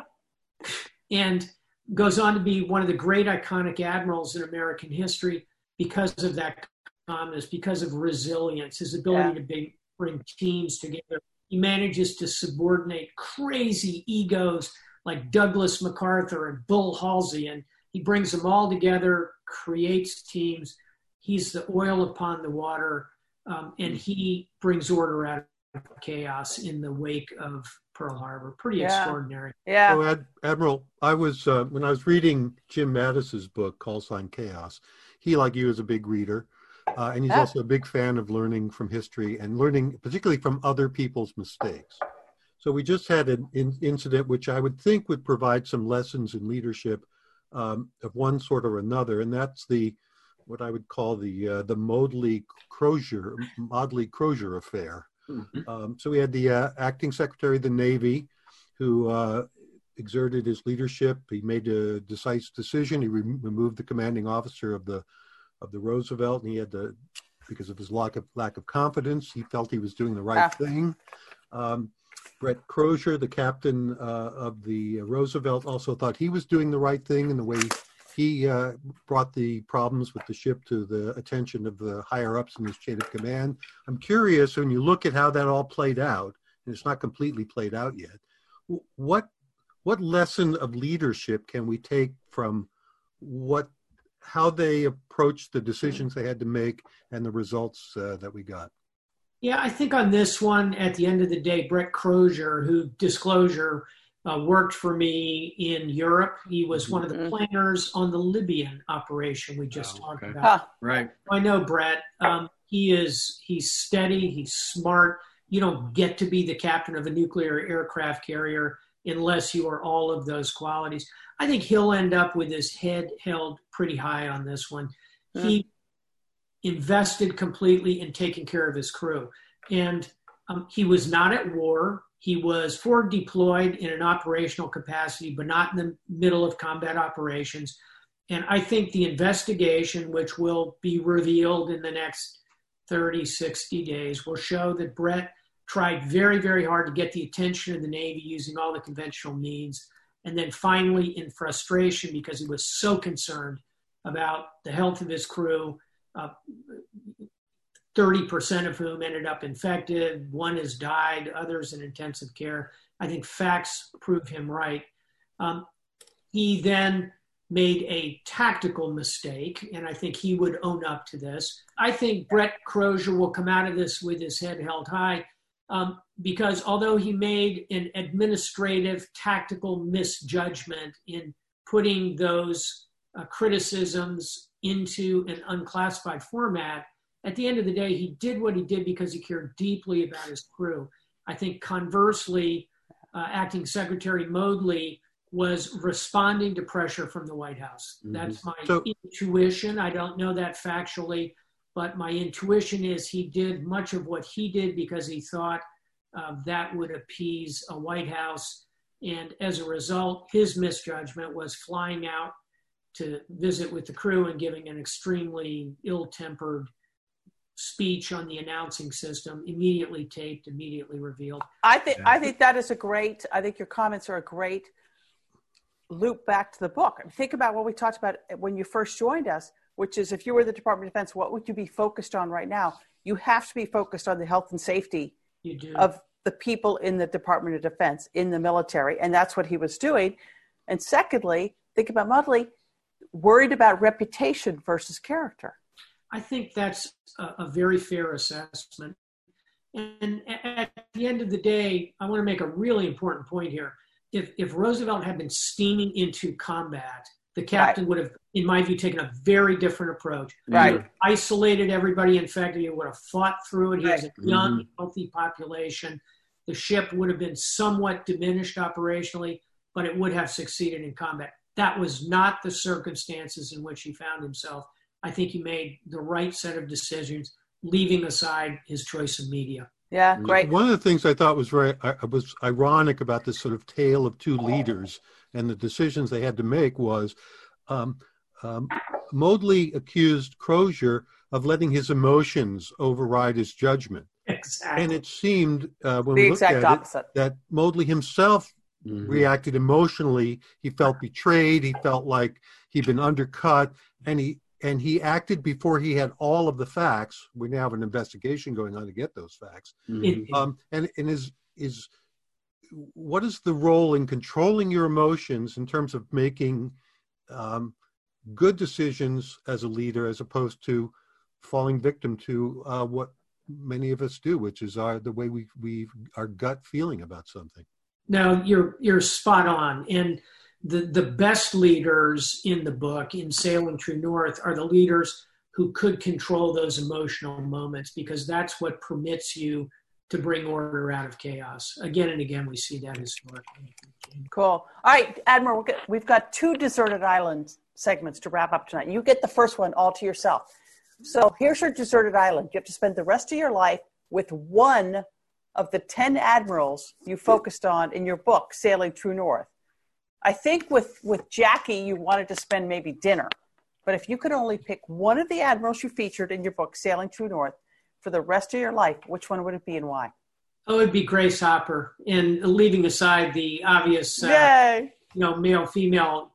and goes on to be one of the great iconic admirals in American history because of that calmness, because of resilience, his ability Yeah. to be, bring teams together. He manages to subordinate crazy egos like Douglas MacArthur and Bull Halsey, and he brings them all together, creates teams. He's the oil upon the water, um, and he brings order out of chaos in the wake of Pearl Harbor. Pretty Yeah. extraordinary. Yeah. So, Ad, Admiral, I was uh, when I was reading Jim Mattis's book, Call Sign Chaos. He, like you, is a big reader, uh, and he's Yeah. also a big fan of learning from history and learning, particularly from other people's mistakes. So we just had an in, incident which I would think would provide some lessons in leadership um, of one sort or another, and that's the what I would call the uh, the Modley Crozier Modley Crozier affair. Mhm. Um, so we had the uh, acting Secretary of the Navy who uh, exerted his leadership. He made a decisive decision. He re- removed the commanding officer of the of the Roosevelt, and he had to, because of his lack of lack of confidence, he felt he was doing the right Ah. thing. Um, Brett Crozier, the captain uh, of the Roosevelt, also thought he was doing the right thing in the way he uh, brought the problems with the ship to the attention of the higher ups in his chain of command. I'm curious, when you look at how that all played out, and it's not completely played out yet, what what lesson of leadership can we take from what how they approached the decisions they had to make and the results uh, that we got? Yeah, I think on this one, at the end of the day, Brett Crozier, who, disclosure, uh, worked for me in Europe. He was one of the Mhm. planners on the Libyan operation we just Oh, talked okay. about. Huh. Right. I know Brett. Um, he is he's steady. He's smart. You don't get to be the captain of a nuclear aircraft carrier unless you are all of those qualities. I think he'll end up with his head held pretty high on this one. He invested completely in taking care of his crew, and um, he was not at war. He was forward deployed in an operational capacity, but not in the middle of combat operations. And I think the investigation, which will be revealed in the next thirty, sixty days, will show that Brett tried very, very hard to get the attention of the Navy using all the conventional means. And then finally, in frustration, because he was so concerned about the health of his crew, uh, thirty percent of whom ended up infected, one has died, others in intensive care. I think facts prove him right. Um, he then made a tactical mistake, and I think he would own up to this. I think Brett Crozier will come out of this with his head held high, um, because although he made an administrative tactical misjudgment in putting those uh, criticisms into an unclassified format, at the end of the day, he did what he did because he cared deeply about his crew. I think conversely, uh, Acting Secretary Modley was responding to pressure from the White House. Mm-hmm. That's my so, intuition. I don't know that factually, but my intuition is he did much of what he did because he thought uh, that would appease a White House. And as a result, his misjudgment was flying out to visit with the crew and giving an extremely ill-tempered speech on the announcing system, immediately taped, immediately revealed. I think I think that is a great, I think your comments are a great loop back to the book. Think about what we talked about when you first joined us, which is if you were the Department of Defense, what would you be focused on right now? You have to be focused on the health and safety you do. of the people in the Department of Defense, in the military, and that's what he was doing. And secondly, think about Mudley, worried about reputation versus character. I think that's a, a very fair assessment. And at the end of the day, I want to make a really important point here. If, if Roosevelt had been steaming into combat, the captain right. would have, in my view, taken a very different approach. Right. He would have isolated everybody infected. He would have fought through it. He right. has a young, mm-hmm. healthy population. The ship would have been somewhat diminished operationally, but it would have succeeded in combat. That was not the circumstances in which he found himself. I think he made the right set of decisions, leaving aside his choice of media. Yeah, great. One of the things I thought was very I, was ironic about this sort of tale of two leaders and the decisions they had to make was um, um, Modly accused Crozier of letting his emotions override his judgment. Exactly. And it seemed uh, when the we looked at opposite. it that Modly himself mm-hmm. reacted emotionally. He felt betrayed. He felt like he'd been undercut, and he and he acted before he had all of the facts. We now have an investigation going on to get those facts. Mm-hmm. Um, and and is is what is the role in controlling your emotions in terms of making um, good decisions as a leader, as opposed to falling victim to uh, what many of us do, which is our the way we we our gut feeling about something. No, you're you're spot on. And the the best leaders in the book, in Sailing True North, are the leaders who could control those emotional moments, because that's what permits you to bring order out of chaos. Again and again, we see that historically. Cool. All right, Admiral, we'll get, we've got two Deserted Island segments to wrap up tonight. You get the first one all to yourself. So here's your deserted island. You have to spend the rest of your life with one of the ten admirals you focused on in your book, Sailing True North. I think with, with Jackie, you wanted to spend maybe dinner. But if you could only pick one of the admirals you featured in your book, Sailing True North, for the rest of your life, which one would it be and why? Oh, it'd be Grace Hopper. And leaving aside the obvious, uh, Yay. you know, male-female.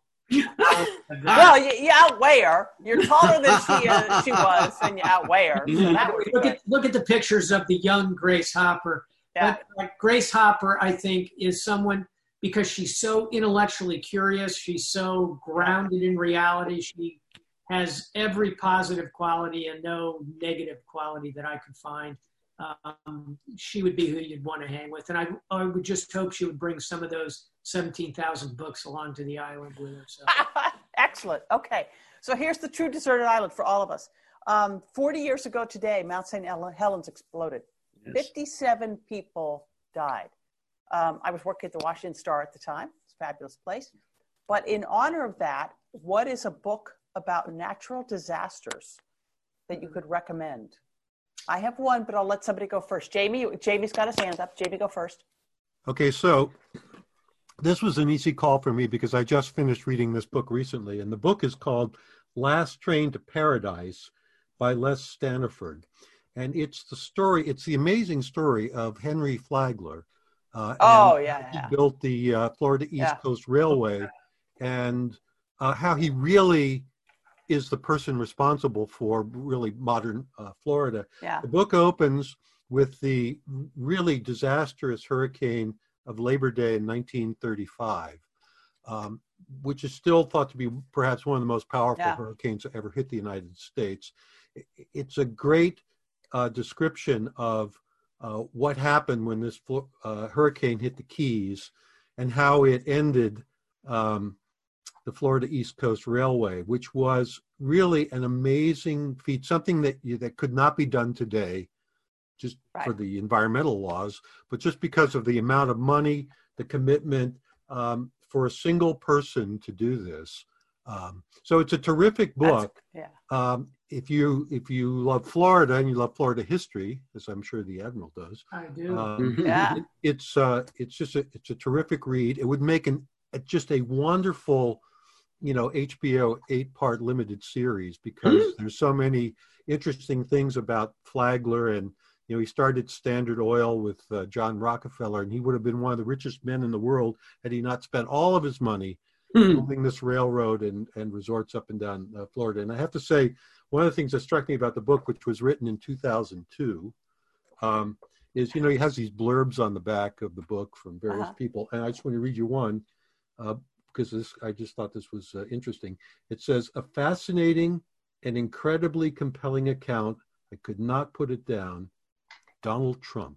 Well, you, you outweigh her. You're taller than she uh, she was, and you outweigh her. So that would be look good. at look at the pictures of the young Grace Hopper. Yeah. But, like, Grace Hopper, I think, is someone, because she's so intellectually curious, she's so grounded in reality. She has every positive quality and no negative quality that I could find. Um, she would be who you'd want to hang with. And I, I would just hope she would bring some of those seventeen thousand books along to the island with her. So. Excellent. Okay. So here's the true deserted island for all of us. Um, forty years ago today, Mount Saint Helens exploded. Yes. fifty-seven people died. Um, I was working at the Washington Star at the time. It's a fabulous place. But in honor of that, what is a book about natural disasters that you could recommend? I have one, but I'll let somebody go first. Jamie, Jamie's got his hand up. Jamie, go first. Okay, so this was an easy call for me because I just finished reading this book recently, and the book is called Last Train to Paradise by Les Staniford. And it's the story, it's the amazing story of Henry Flagler. Uh, oh, yeah, He yeah. built the uh, Florida East yeah. Coast Railway, and uh, how he really is the person responsible for really modern uh, Florida. Yeah. The book opens with the really disastrous hurricane of Labor Day in nineteen thirty-five, um, which is still thought to be perhaps one of the most powerful yeah. hurricanes that ever hit the United States. It's a great uh, description of uh, what happened when this uh, hurricane hit the Keys and how it ended um, the Florida East Coast Railway, which was really an amazing feat, something that you, that could not be done today, just right. for the environmental laws, but just because of the amount of money, the commitment, um, for a single person to do this. Um, so it's a terrific book. That's, yeah. Um, if you if you love Florida and you love Florida history, as I'm sure the Admiral does, I do. um, Yeah. it, it's uh, it's just a it's a terrific read. It would make an a, just a wonderful, you know, H B O eight part limited series because there's so many interesting things about Flagler, and you know he started Standard Oil with uh, John Rockefeller, and he would have been one of the richest men in the world had he not spent all of his money building this railroad and, and resorts up and down uh, Florida. And I have to say, one of the things that struck me about the book, which was written in two thousand two, um, is, you know, he has these blurbs on the back of the book from various Uh-huh. people. And I just want to read you one uh, because this, I just thought this was uh, interesting. It says, a fascinating and incredibly compelling account. I could not put it down. Donald Trump.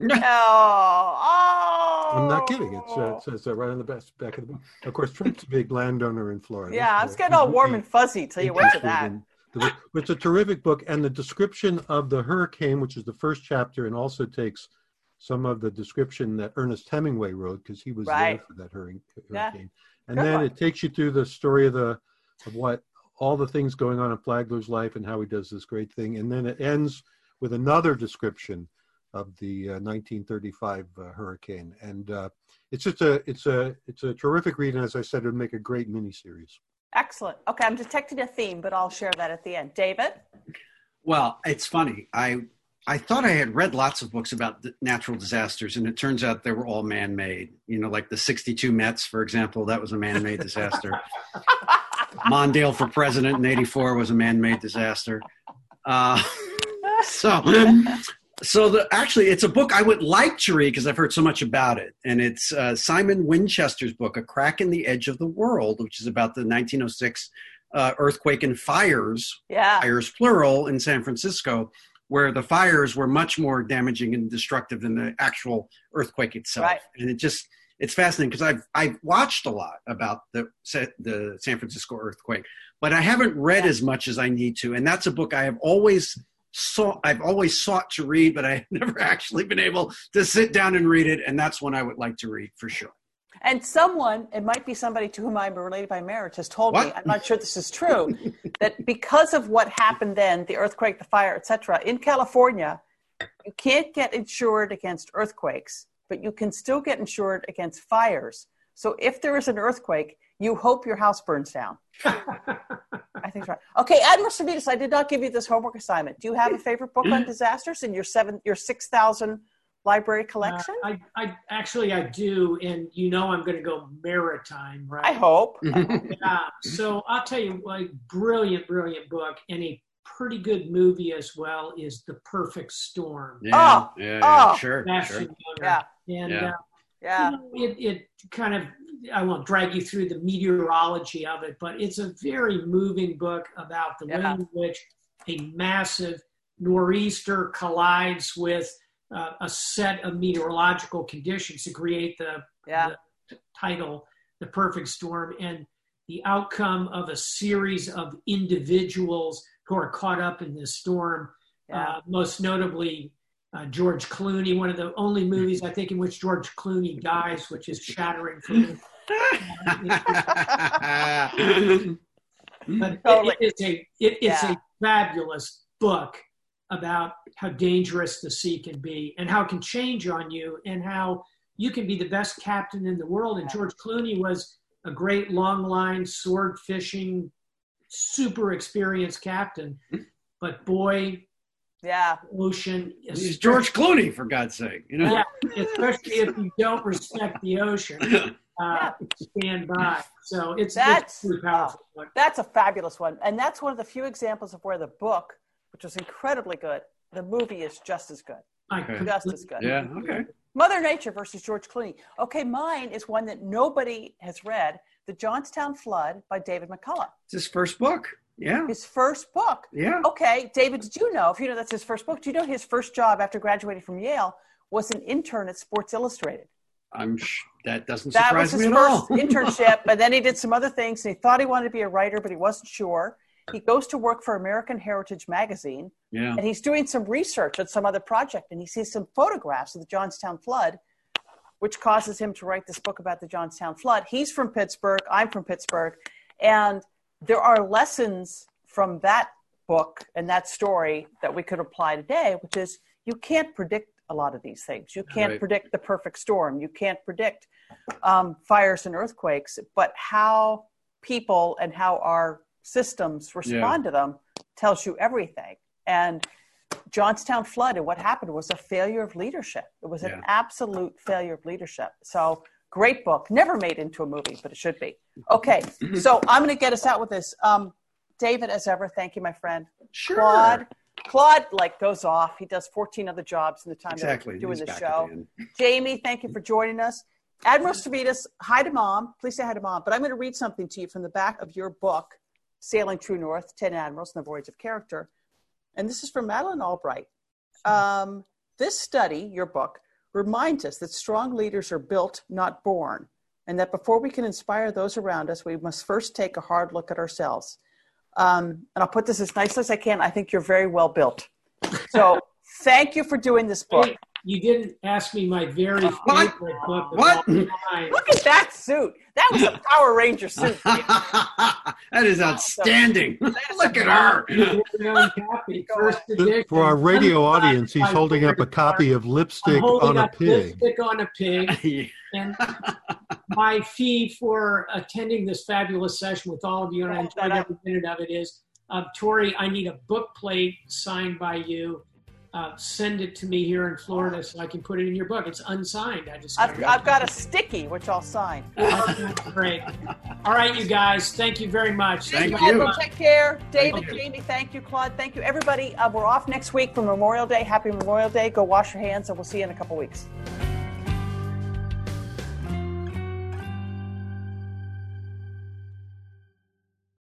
Oh, oh. I'm not kidding. It's, uh, it says uh, right on the back, back of the book. Of course, Trump's a big landowner in Florida. Yeah, I so was getting all he's warm really and fuzzy till you went to interested that. in the book. But it's a terrific book, and the description of the hurricane, which is the first chapter, and also takes some of the description that Ernest Hemingway wrote because he was Right. there for that hurricane. Yeah. And Good then one. it takes you through the story of the of what all the things going on in Flagler's life and how he does this great thing, and then it ends with another description of the uh, nineteen thirty-five uh, hurricane, and uh, it's just a it's a it's a terrific read, and as I said, it would make a great miniseries. Excellent. Okay, I'm detecting a theme, but I'll share that at the end. David? Well, it's funny. I I thought I had read lots of books about d- natural disasters, and it turns out they were all man-made. You know, like the sixty-two Mets, for example, that was a man-made disaster. Mondale for president in eighty-four was a man-made disaster. Uh, so, so the actually, it's a book I would like to read because I've heard so much about it, and it's uh, Simon Winchester's book, A Crack in the Edge of the World, which is about the nineteen oh six uh, earthquake and fires, Yeah. fires plural, in San Francisco, where the fires were much more damaging and destructive than the actual earthquake itself. Right. And it just, it's fascinating because I've, I've watched a lot about the, the San Francisco earthquake, but I haven't read Yeah. as much as I need to. And that's a book I have always sought, I've always sought to read, but I've never actually been able to sit down and read it. And that's one I would like to read for sure. And someone, it might be somebody to whom I'm related by marriage, has told me, What? I'm not sure this is true, that because of what happened then, the earthquake, the fire, et cetera, in California, you can't get insured against earthquakes, but you can still get insured against fires. So if there is an earthquake, you hope your house burns down. I think right. Okay, Admiral Servetus, I did not give you this homework assignment. Do you have a favorite book on disasters in your seven, your six thousand library collection? Uh, I, I actually I do, and you know I'm going to go maritime, right? I hope. Yeah. So I'll tell you, like, brilliant, brilliant book, and a pretty good movie as well is The Perfect Storm. Yeah, Oh, yeah, oh. yeah, sure, Sebastian sure. Younger. Yeah, And Yeah. uh, yeah. you know, it, it kind of, I won't drag you through the meteorology of it, but it's a very moving book about the Yeah. way in which a massive nor'easter collides with uh, a set of meteorological conditions to create the, Yeah. the title, The Perfect Storm, and the outcome of a series of individuals who are caught up in this storm, Yeah. uh, most notably uh, George Clooney, one of the only movies I think in which George Clooney dies, which is shattering for me. But Totally. it, it is a it, it's Yeah. a fabulous book about how dangerous the sea can be and how it can change on you and how you can be the best captain in the world. And George Clooney was a great long line sword fishing, super experienced captain. But boy, Yeah. ocean He's George Clooney, for God's sake. You know? Yeah, especially if you don't respect the ocean, uh, stand by. So it's, That's- it's a pretty powerful book. That's a fabulous one. And that's one of the few examples of where the book, which was incredibly good, the movie is just as good. I Okay. completely Just as good. Yeah, okay. Mother Nature versus George Clooney. Okay, mine is one that nobody has read, The Johnstown Flood by David McCullough. It's his first book. Yeah, His first book. yeah. Okay, David, did you know, if you know that's his first book, do you know his first job after graduating from Yale was an intern at Sports Illustrated? I'm sh- that doesn't That surprise was his me at first all. internship, and then he did some other things, and he thought he wanted to be a writer, but he wasn't sure. He goes to work for American Heritage Magazine, Yeah. and he's doing some research on some other project, and he sees some photographs of the Johnstown flood. which causes him to write this book about the Johnstown flood. He's from Pittsburgh. I'm from Pittsburgh. And there are lessons from that book and that story that we could apply today, which is you can't predict a lot of these things. You can't right. predict the perfect storm. You can't predict um, fires and earthquakes, but how people and how our systems respond yeah. to them tells you everything. And Johnstown flood and what happened was a failure of leadership. It was yeah. an absolute failure of leadership. So great book, never made into a movie, but it should be. Okay, so I'm going to get us out with this. Um, David, as ever, thank you, my friend. Sure. Claude, Claude like goes off. He does fourteen other jobs in the time exactly. that we're doing He's the show. Jamie, thank you for joining us. Admiral Stavridis, hi to Mom. Please say hi to Mom. But I'm going to read something to you from the back of your book, Sailing True North, ten Admirals and the Voyage of Character. And this is from Madeleine Albright. Um, this study, your book, reminds us that strong leaders are built, not born, and that before we can inspire those around us, we must first take a hard look at ourselves. Um, and I'll put this as nicely as I can. I think you're very well built. So thank you for doing this book. Hey, you didn't ask me my very favorite what? book of what? all time. Look at that suit. That was a Power Ranger suit. That is outstanding. Look at her. First edition. For our radio audience, he's holding up a copy of Lipstick on a Pig. Lipstick on a Pig. And my fee for attending this fabulous session with all of you, and I enjoyed every minute of it, is, uh, Tori, I need a book plate signed by you. Uh, send it to me here in Florida so I can put it in your book. It's unsigned. I just I've, I've got a sticky, which I'll sign. Great. All right, you guys. Thank you very much. Thank, thank you. you. Take care. David, thank Jamie, thank you. Claude, thank you. Everybody, uh, we're off next week for Memorial Day. Happy Memorial Day. Go wash your hands, and we'll see you in a couple weeks.